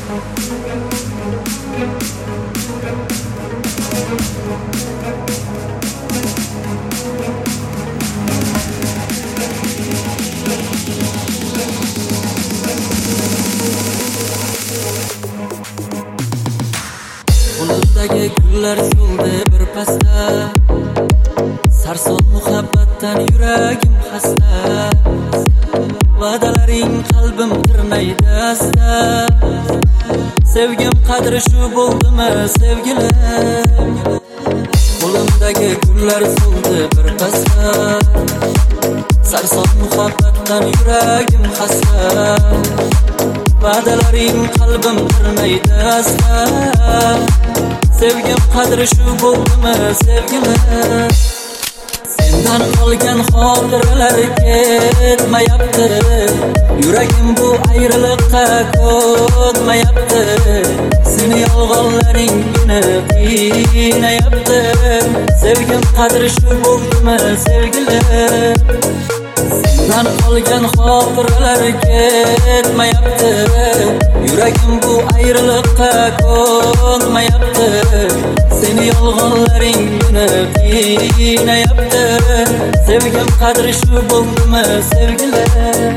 Qo'limdagi gullar so'ldi bir pasda, sarson muhabbatdan yuragim xasta. Va'dalaring qalbim tirnaydi asta. Sevgim qadri shu bo'ldimi sevgilim? Qo'limdagi gullar so'ldi bir pasda, sarson muhabbatdan yuragim xasta. Va'dalaring qalbim tirnaydi asta. Sevgim qadri shu bo'ldimi sevgilim? Sendan qolgan xotiralar ketmayapti. Yuragim bu ayriliqqa ko'nmayapti. Seni yolg'onlaring meni qiynayapti. Sevgim qadri shu bo'ldimi sevgilim? Sendan qolgan xotiralar ketmayapti. Yuragim bu ayriliqqa ko'nmayapti. Seni yolg'onlaring meni qiynayapti. Sevgim qadri shu bo'ldimi sevgilim?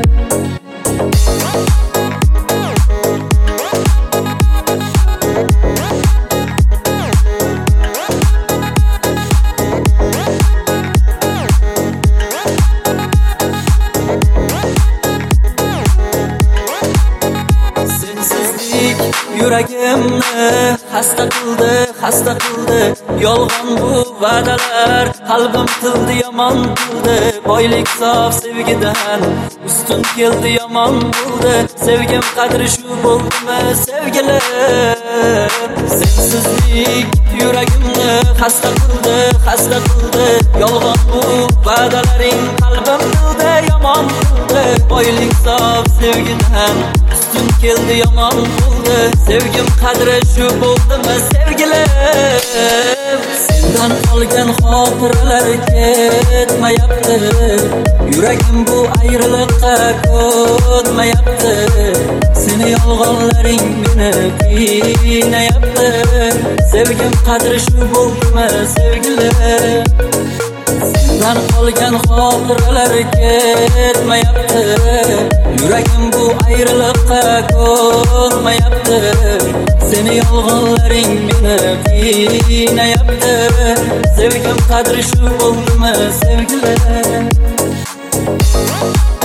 Yuragimni xasta qildi, yolg'on bu va'dalar, qalbim tildi yomon qildi. Boylik sof sevgidan ustun keldi yomon bo'ldi. Sevgim qadri shu bo'ldimi sevgilim? Sensizlik yuragimni xasta qildi, yolg'on bu va'dalaring, qalbim tildi yomon qildi. Boylik sof sevgidan ustun keldi yomon bo'ldi. Sevgim qadri shu bo'ldimi sevgilim? Sendan qolgan xotiralar ketmayapti. Yuragim bu ayriliqqa ko'nmayapti. Seni yolg'onlaring meni qiynayapti. Sevgim qadri shu bo'ldimi sevgilim? Sendan qolgan xotiralar ketmayapti. Yuragim bu ayriliqqa ko'nmayapti. Seni yolg'onlaring meni qiynayapti. Sevgim qadri shu bo'ldimi sevgilim?